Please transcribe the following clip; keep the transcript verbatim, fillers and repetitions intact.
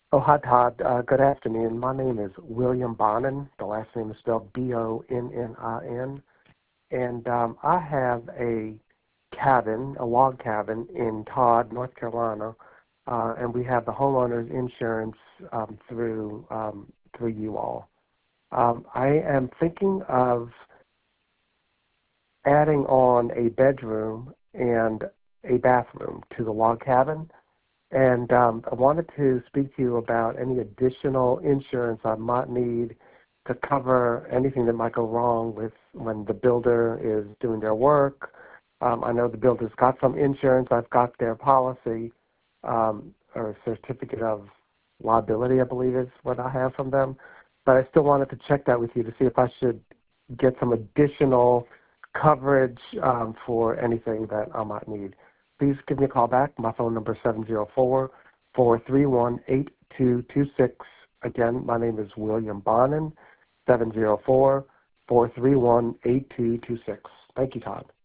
Oh, hi, Todd. Uh, good afternoon. My name is William Bonin. The last name is spelled B O N N I N. And um, I have a cabin, a log cabin in Todd, North Carolina, uh, and we have the homeowner's insurance um, through um, through you all. Um, I am thinking of adding on a bedroom and a bathroom to the log cabin. And um, I wanted to speak to you about any additional insurance I might need to cover anything that might go wrong with when the builder is doing their work. Um, I know the builder's got some insurance. I've got their policy um, or certificate of liability, I believe is what I have from them. But I still wanted to check that with you to see if I should get some additional coverage um, for anything that I might need. Please give me a call back. My phone number is seven zero four, four three one, eight two two six. Again, my name is William Bonin, seven zero four, four three one, eight two two six. Thank you, Todd.